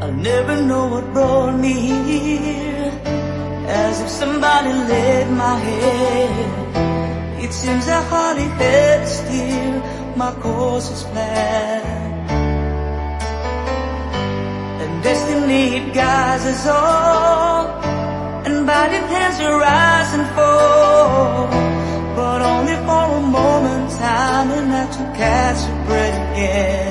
I'll never know what brought me here. As if somebody laid my head. It seems I hardly had to steer. My course was planned, and destiny it guides us all, and by the hands we rise and fall, but only for a moment, time enough to catch your breath again.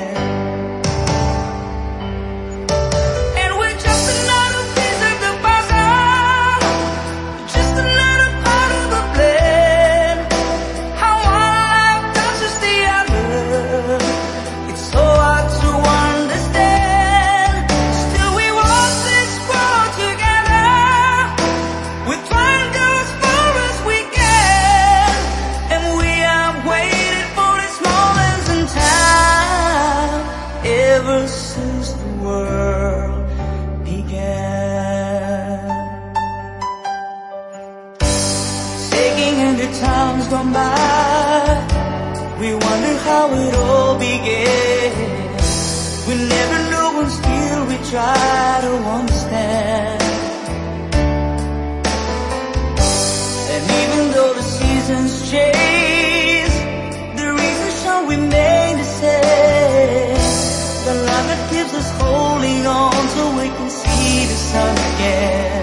Ever since the world began, taking into times gone by, we wonder how it all began. We never know until we try to understand. And even though the seasons change, the reasons shall remain the same. The love that keeps us holding on till we can see the sun again.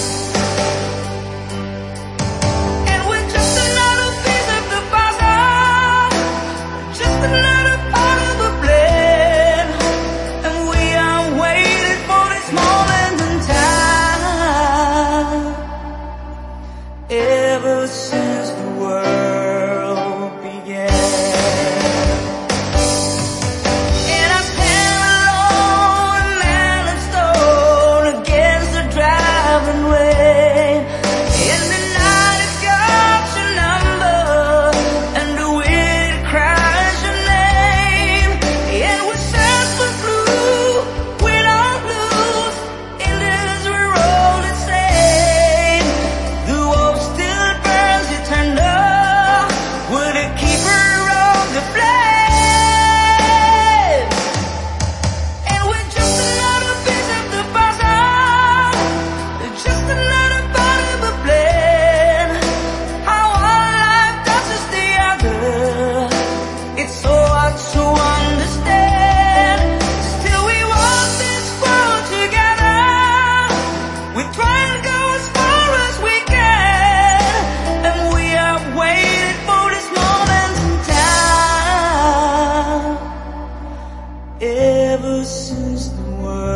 And we're just another piece of the puzzle, just another part of the plan. And we are waiting for this moment in time. Ever since the world began. Ever since the world